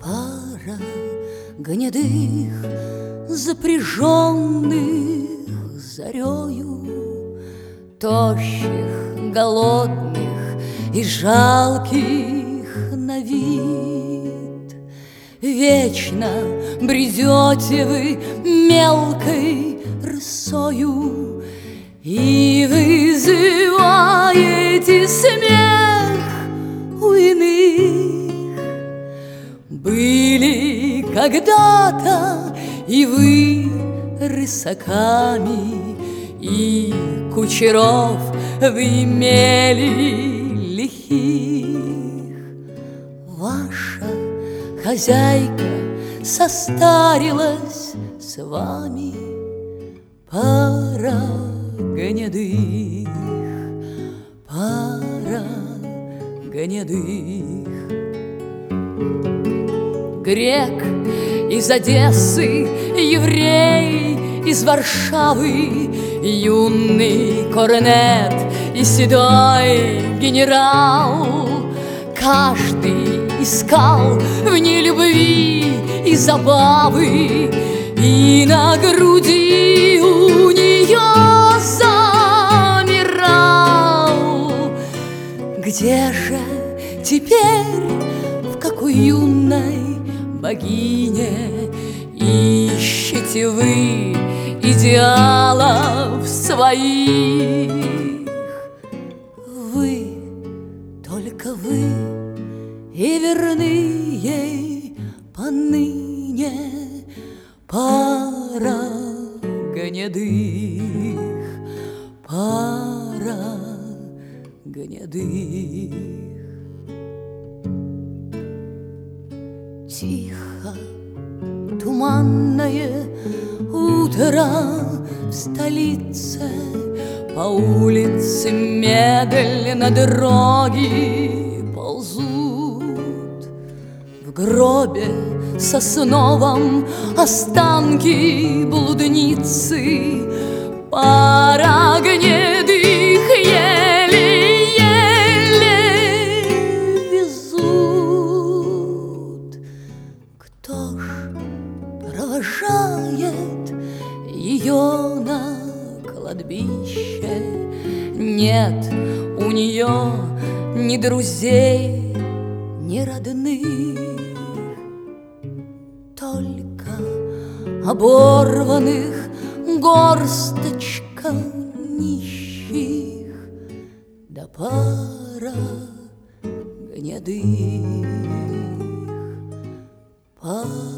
Пара гнедых, запряженных зарею, тощих, голодных и жалких на вид. Вечно бредете вы мелкой рысою и вызываете смех у иных. Были когда-то и вы рысаками, и кучеров вы имели лихих. Ваша хозяйка состарилась с вами, пара гнедых, пара гнедых. Грек из Одессы, еврей из Варшавы, юный корнет и седой генерал. Каждый искал в ней любви и забавы, и на груди у нее замирал. Где же теперь, в какой юной богине ищете вы идеалов своих? Вы, только вы, и верны ей поныне, пара гнедых, пара гнедых. Тихо, туманное утро в столице, по улице медленно дороги ползут. В гробе сосновом останки блудницы, пара гнедых еле-еле везут. Кто ж провожает ее на кладбище? Нет у нее ни друзей, ни родных, только оборванных горсточка нищих, да пара гнедых, пара